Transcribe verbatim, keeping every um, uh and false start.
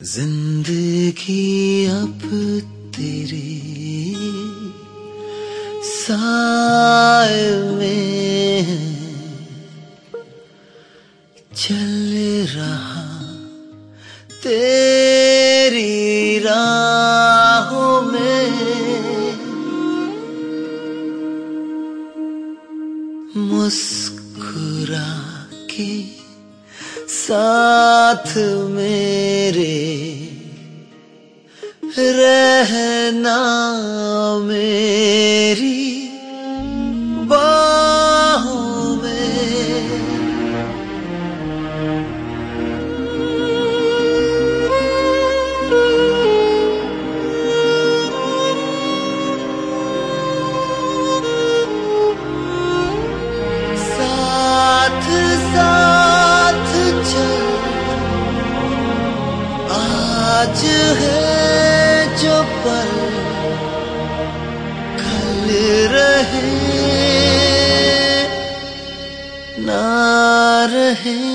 जिंदगी अब तेरे साए में चल रहा तेरी राहों में मुस्कुरा के साथ मेरे रहना मेरी बाहों में। साथ साथ चल आज है जो पल कल रहे ना रहे।